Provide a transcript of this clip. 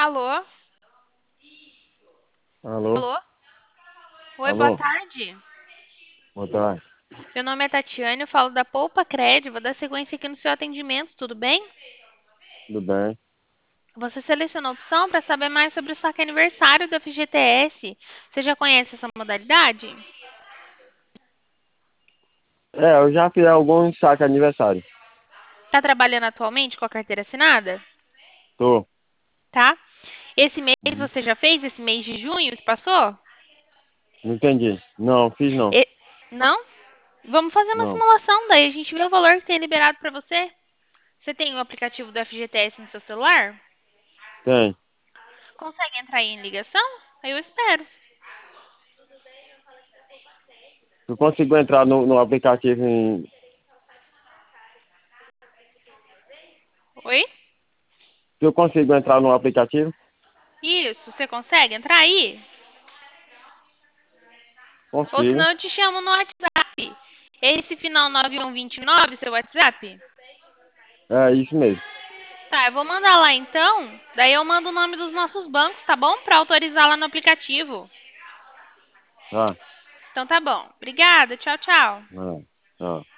Alô? Alô? Alô? Oi, boa Alô? tarde. Boa tarde. Meu nome é Tatiane, eu falo da Poupa Cred, vou dar sequência aqui no seu atendimento, tudo bem? Tudo bem? Você selecionou a opção para saber mais sobre o saque aniversário do FGTS. Você já conhece essa modalidade? Eu já fiz alguns saques aniversário. Está trabalhando atualmente com a carteira assinada? Tô. Tá? Esse mês Uhum. você já fez? Esse mês de junho que passou? Não entendi. Não, fiz não. E- Não? Vamos fazer uma Não. simulação, daí a gente vê o valor que tem liberado para você. Você tem o aplicativo do FGTS no seu celular? Tem. Consegue entrar aí em ligação? Aí eu espero. Tu conseguiu entrar no aplicativo em... Oi? Tu conseguiu entrar no aplicativo? Isso, você consegue entrar aí? Ou Consigo. senão eu te chamo no WhatsApp. Esse final 9129, seu WhatsApp? É isso mesmo. Tá, eu vou mandar lá então. Daí eu mando o nome dos nossos bancos, tá bom? Pra autorizar lá no aplicativo. Tá. Então tá bom. Obrigada, tchau, tchau. Tá. Tá.